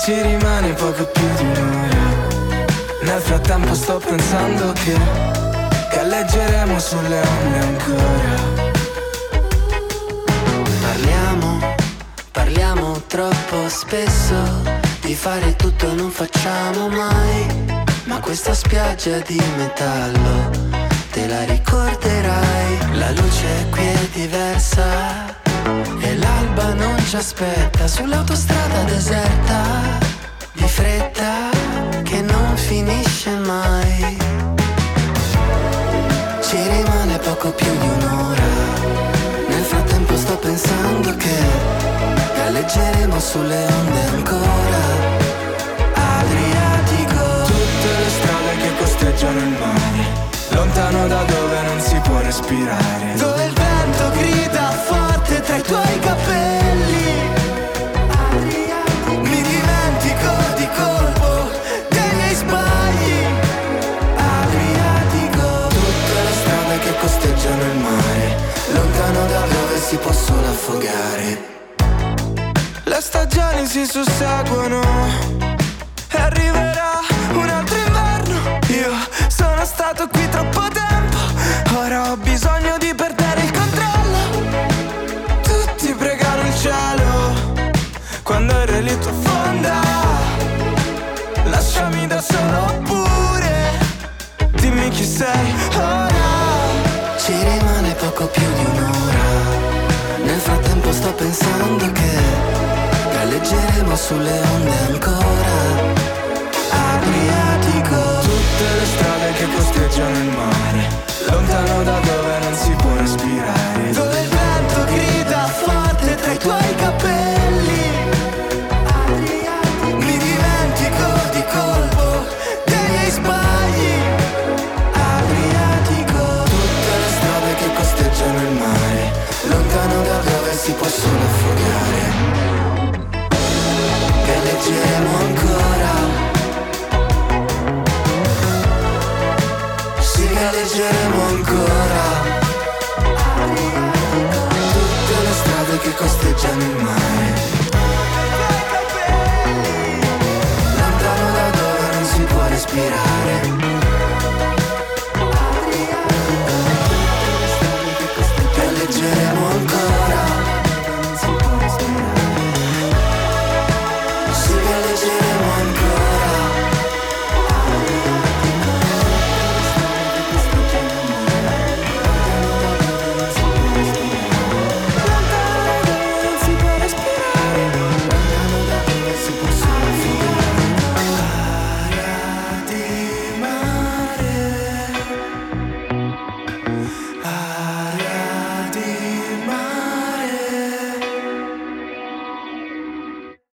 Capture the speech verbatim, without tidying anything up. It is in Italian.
ci rimane poco più di un'ora. Nel frattempo sto pensando che galleggeremo sulle onde ancora. Parliamo, parliamo troppo spesso di fare tutto e non facciamo mai. Ma questa spiaggia di metallo te la ricorderai. La luce qui è diversa e l'alba non ci aspetta sull'autostrada deserta, di fretta che non finisce mai. Ci rimane poco più di un'ora. Nel frattempo sto pensando che galleggeremo sulle onde ancora. Adriatico. Tutte le strade che costeggiano il mare, lontano da dove non si può respirare, dove il vento grida forte tra i tuoi capelli. Adriatico. Mi dimentico di colpo dei miei sbagli. Adriatico. tutte le strade che costeggiano il mare, Lontano da dove si può solo affogare. le stagioni si susseguono e arriverà un altro inverno. Io sono stato qui troppo tempo, ora ho bisogno di perdere il controllo. Tutti pregano il cielo quando il relitto affonda. Lasciami da solo oppure dimmi chi sei ora. Ci rimane poco più di un'ora. Nel frattempo sto pensando che galleggeremo sulle onde ancora. Adriatico. Tutte le strade che costeggiano il mare, lontano da dove non si può respirare, dove il vento grida forte tra i tuoi capelli. Adriatico. Mi dimentico di colpo dei miei sbagli. Adriatico. tutte le strade che costeggiano il mare, Lontano da dove si può solo affogare.